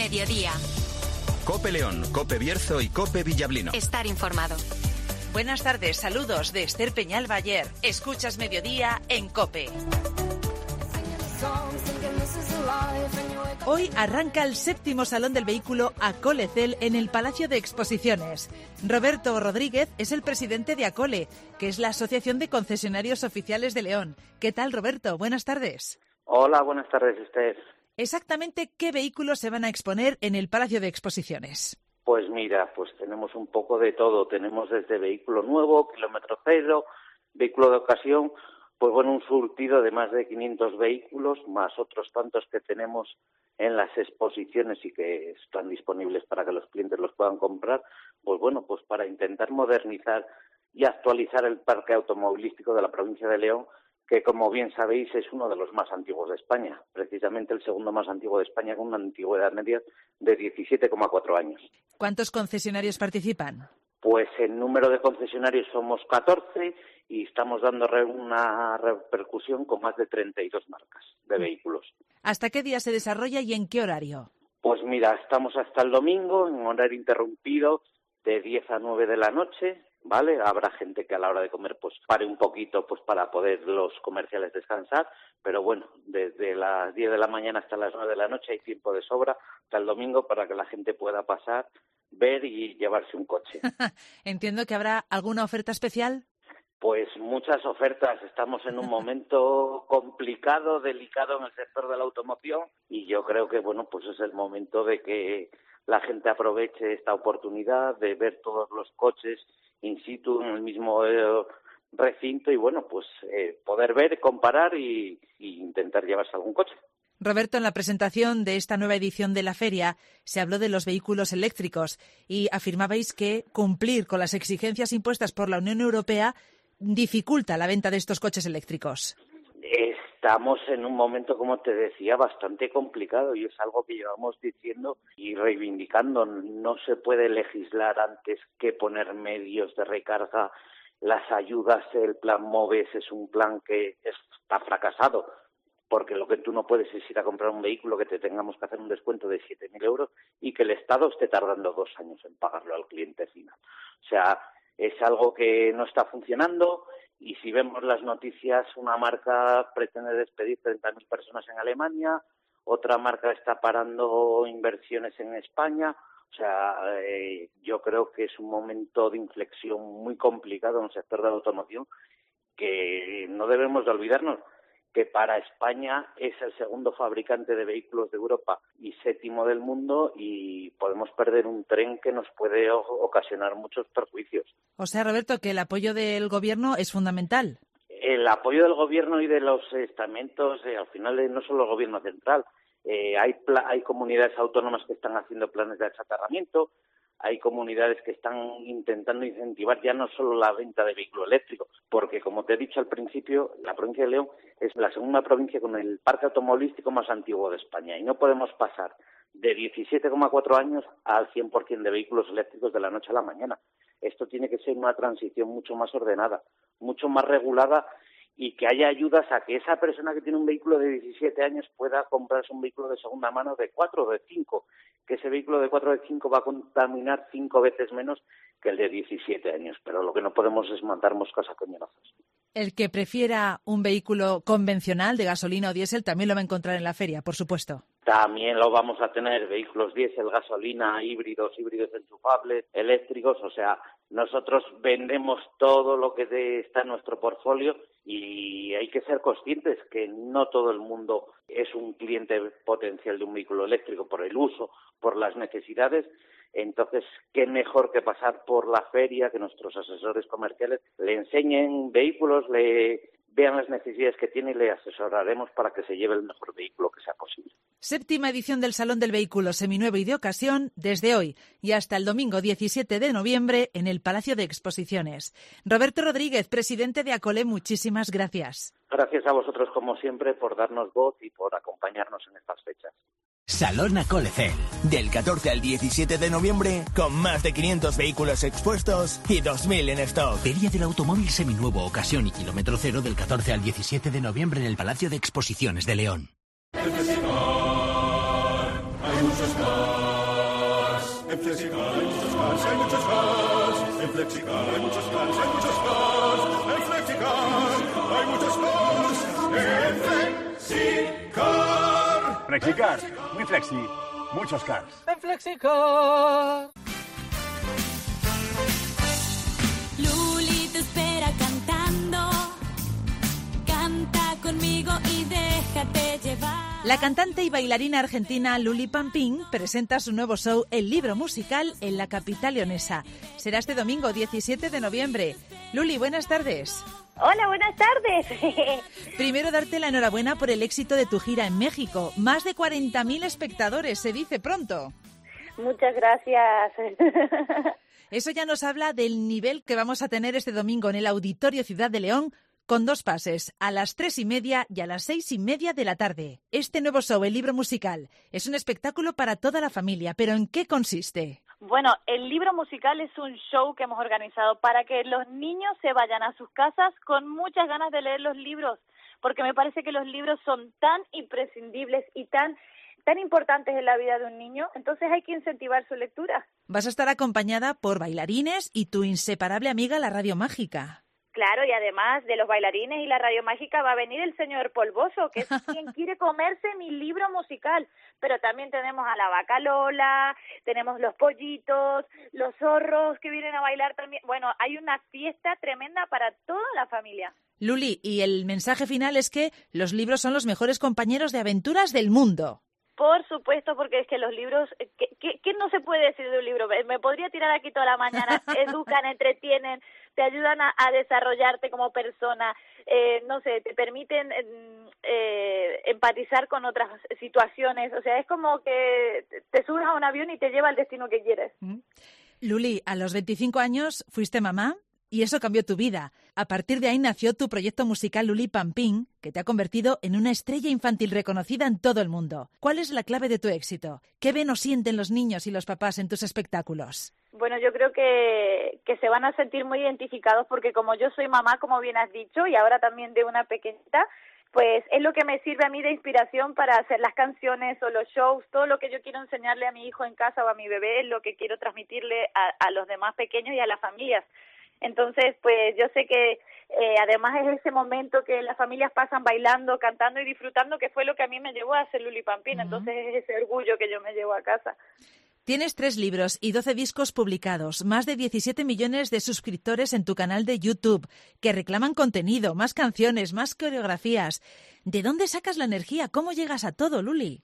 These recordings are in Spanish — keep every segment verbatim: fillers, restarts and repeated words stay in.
mediodía. COPE León, COPE Bierzo y COPE Villablino. Estar informado. Buenas tardes, saludos de Esther Peñal Bayer. Escuchas Mediodía en COPE. Hoy arranca el séptimo Salón del Vehículo Acolecel en el Palacio de Exposiciones. Roberto Rodríguez es el presidente de Acole, que es la Asociación de Concesionarios Oficiales de León. ¿Qué tal, Roberto? Buenas tardes. Hola, buenas tardes, Esther. Exactamente, ¿qué vehículos se van a exponer en el Palacio de Exposiciones? Pues mira, pues tenemos un poco de todo. Tenemos desde vehículo nuevo, kilómetro cero, vehículo de ocasión, pues bueno, un surtido de más de quinientos vehículos, más otros tantos que tenemos en las exposiciones y que están disponibles para que los clientes los puedan comprar, pues bueno, pues para intentar modernizar y actualizar el parque automovilístico de la provincia de León, que como bien sabéis es uno de los más antiguos de España, precisamente el segundo más antiguo de España, con una antigüedad media de diecisiete coma cuatro años. ¿Cuántos concesionarios participan? Pues en número de concesionarios somos catorce y estamos dando una repercusión con más de treinta y dos marcas de vehículos. ¿Hasta qué día se desarrolla y en qué horario? Pues mira, estamos hasta el domingo en horario interrumpido de diez a nueve de la noche, ¿vale? Habrá gente que a la hora de comer pues pare un poquito pues para poder los comerciales descansar, pero bueno, desde las diez de la mañana hasta las nueve de la noche hay tiempo de sobra hasta el domingo para que la gente pueda pasar, ver y llevarse un coche. Entiendo que habrá alguna oferta especial. Pues muchas ofertas. Estamos en un momento complicado, delicado en el sector de la automoción y yo creo que, bueno, pues es el momento de que la gente aproveche esta oportunidad de ver todos los coches in situ en el mismo eh, recinto y, bueno, pues eh, poder ver, comparar y, y intentar llevarse algún coche. Roberto, en la presentación de esta nueva edición de la feria se habló de los vehículos eléctricos y afirmabais que cumplir con las exigencias impuestas por la Unión Europea dificulta la venta de estos coches eléctricos. Estamos en un momento, como te decía, bastante complicado y es algo que llevamos diciendo y reivindicando. No se puede legislar antes que poner medios de recarga. Las ayudas, el plan MOVES es un plan que está fracasado, porque lo que tú no puedes es ir a comprar un vehículo que te tengamos que hacer un descuento de siete mil euros y que el Estado esté tardando dos años en pagarlo al cliente final. O sea, es algo que no está funcionando y si vemos las noticias, una marca pretende despedir treinta mil personas en Alemania, otra marca está parando inversiones en España. O sea, eh, yo creo que es un momento de inflexión muy complicado en el sector de la automoción que no debemos de olvidarnos que para España es el segundo fabricante de vehículos de Europa y séptimo del mundo y podemos perder un tren que nos puede o- ocasionar muchos perjuicios. O sea, Roberto, que el apoyo del Gobierno es fundamental. El apoyo del Gobierno y de los estamentos, eh, al final eh, no solo el Gobierno central, eh, hay, pla- hay comunidades autónomas que están haciendo planes de achatarramiento, hay comunidades que están intentando incentivar ya no solo la venta de vehículos eléctricos, porque como te he dicho al principio, la provincia de León es la segunda provincia con el parque automovilístico más antiguo de España y no podemos pasar de diecisiete coma cuatro años al cien por ciento de vehículos eléctricos de la noche a la mañana. Esto tiene que ser una transición mucho más ordenada, mucho más regulada y que haya ayudas a que esa persona que tiene un vehículo de diecisiete años pueda comprarse un vehículo de segunda mano de cuatro o de cinco, que ese vehículo de cuatro o de cinco va a contaminar cinco veces menos que el de diecisiete años, pero lo que no podemos es matar moscas a coñonazos. El que prefiera un vehículo convencional de gasolina o diésel también lo va a encontrar en la feria, por supuesto. También lo vamos a tener, vehículos diésel, gasolina, híbridos, híbridos enchufables, eléctricos, o sea, nosotros vendemos todo lo que de, está en nuestro portfolio y hay que ser conscientes que no todo el mundo es un cliente potencial de un vehículo eléctrico por el uso, por las necesidades. Entonces, qué mejor que pasar por la feria, que nuestros asesores comerciales le enseñen vehículos, le vean las necesidades que tiene y le asesoraremos para que se lleve el mejor vehículo que sea posible. Séptima edición del Salón del Vehículo Seminuevo y de Ocasión, desde hoy y hasta el domingo diecisiete de noviembre en el Palacio de Exposiciones. Roberto Rodríguez, presidente de Acole, muchísimas gracias. Gracias a vosotros, como siempre, por darnos voz y por acompañarnos en estas fechas. Salón Acolecel, del catorce al diecisiete de noviembre, con más de quinientos vehículos expuestos y dos mil en stock. Feria del Automóvil Seminuevo, Ocasión y Kilómetro Cero del catorce al diecisiete de noviembre en el Palacio de Exposiciones de León. hay muchos cars. En FlexiCar hay muchos cars, hay muchos cars. En FlexiCar hay muchos cars, hay muchos cars. En FlexiCar hay muchos cars. En FlexiCar. FlexiCar, muy flexi, muchos cars. En FlexiCar. Luli te espera cantando. Canta conmigo y déjate llevar. La cantante y bailarina argentina Luli Pampín presenta su nuevo show El Libro Musical en la capital leonesa. Será este domingo diecisiete de noviembre. Luli, buenas tardes. Hola, buenas tardes. Primero darte la enhorabuena por el éxito de tu gira en México. Más de cuarenta mil espectadores, se dice pronto. Muchas gracias. Eso ya nos habla del nivel que vamos a tener este domingo en el Auditorio Ciudad de León, con dos pases, a las tres y media y a las seis y media de la tarde. Este nuevo show, El Libro Musical, es un espectáculo para toda la familia, pero ¿en qué consiste? Bueno, El Libro Musical es un show que hemos organizado para que los niños se vayan a sus casas con muchas ganas de leer los libros, porque me parece que los libros son tan imprescindibles y tan, tan importantes en la vida de un niño, entonces hay que incentivar su lectura. Vas a estar acompañada por bailarines y tu inseparable amiga, la Radio Mágica. Claro, y además de los bailarines y la Radio Mágica va a venir el señor Polvoso, que es quien quiere comerse mi libro musical. Pero también tenemos a la vaca Lola, tenemos los pollitos, los zorros que vienen a bailar también. Bueno, hay una fiesta tremenda para toda la familia. Luli, y el mensaje final es que los libros son los mejores compañeros de aventuras del mundo. Por supuesto, porque es que los libros, ¿qué, qué, qué no se puede decir de un libro? Me podría tirar aquí toda la mañana, educan, entretienen, te ayudan a, a desarrollarte como persona, eh, no sé, te permiten eh, empatizar con otras situaciones, o sea, es como que te subes a un avión y te lleva al destino que quieres. Luli, a los veinticinco años fuiste mamá y eso cambió tu vida. A partir de ahí nació tu proyecto musical Luli Pampín, que te ha convertido en una estrella infantil reconocida en todo el mundo. ¿Cuál es la clave de tu éxito? ¿Qué ven o sienten los niños y los papás en tus espectáculos? Bueno, yo creo que, que se van a sentir muy identificados porque como yo soy mamá, como bien has dicho, y ahora también de una pequeñita, pues es lo que me sirve a mí de inspiración para hacer las canciones o los shows, todo lo que yo quiero enseñarle a mi hijo en casa o a mi bebé, es lo que quiero transmitirle a, a los demás pequeños y a las familias. Entonces, pues yo sé que eh, además es ese momento que las familias pasan bailando, cantando y disfrutando, que fue lo que a mí me llevó a hacer Luli Pampín. Uh-huh. Entonces es ese orgullo que yo me llevo a casa. Tienes tres libros y doce discos publicados, más de diecisiete millones de suscriptores en tu canal de YouTube, que reclaman contenido, más canciones, más coreografías. ¿De dónde sacas la energía? ¿Cómo llegas a todo, Luli?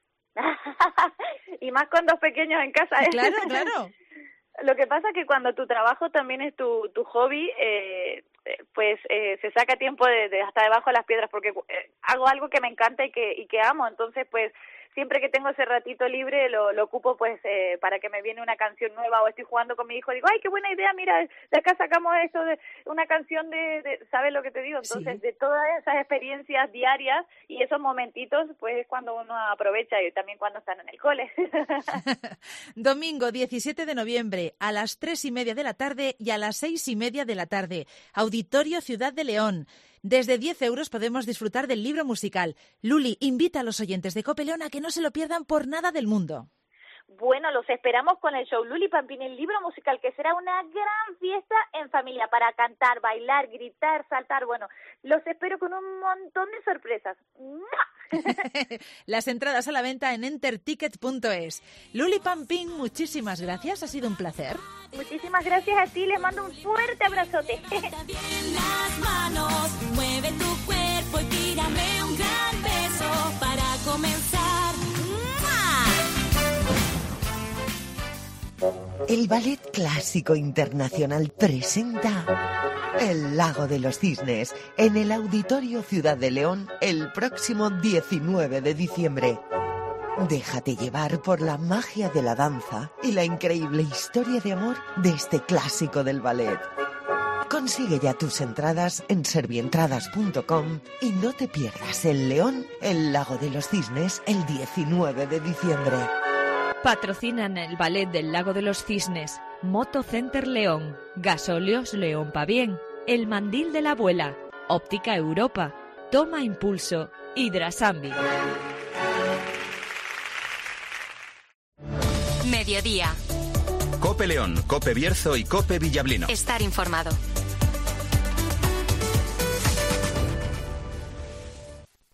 Y más con dos pequeños en casa, ¿eh? Claro, claro. Lo que pasa es que cuando tu trabajo también es tu, tu hobby, eh, pues eh, se saca tiempo de, de hasta debajo de las piedras, porque eh, hago algo que me encanta y que, y que amo, entonces pues siempre que tengo ese ratito libre lo, lo ocupo pues eh, para que me viene una canción nueva o estoy jugando con mi hijo, digo, ay, qué buena idea, mira, de acá sacamos esto de una canción de, de ¿sabes lo que te digo? Entonces, sí. De todas esas experiencias diarias y esos momentitos, pues es cuando uno aprovecha y también cuando están en el cole. Domingo diecisiete de noviembre a las tres y media de la tarde y a las seis y media de la tarde. Auditorio Ciudad de León. Desde diez euros podemos disfrutar del libro musical. Luli, invita a los oyentes de Cope León a que no se lo pierdan por nada del mundo. Bueno, los esperamos con el show Luli Pampín, el libro musical, que será una gran fiesta en familia para cantar, bailar, gritar, saltar. Bueno, los espero con un montón de sorpresas. Las entradas a la venta en enterticket punto es. Luli Pampín, muchísimas gracias, ha sido un placer. Muchísimas gracias a ti, les mando un fuerte abrazote. Bien las manos, mueve tu cuerpo y tírame un gran beso para comenzar. El Ballet Clásico Internacional presenta El Lago de los Cisnes en el Auditorio Ciudad de León el próximo diecinueve de diciembre. Déjate llevar por la magia de la danza y la increíble historia de amor de este clásico del ballet. Consigue ya tus entradas en servientradas punto com y no te pierdas el León, el Lago de los Cisnes, el diecinueve de diciembre. Patrocinan el Ballet del Lago de los Cisnes, Moto Center León, Gasóleos León Pavien, El Mandil de la Abuela, Óptica Europa, Toma Impulso, Hidrasambi. Mediodía. Cope León, Cope Bierzo y Cope Villablino. Estar informado.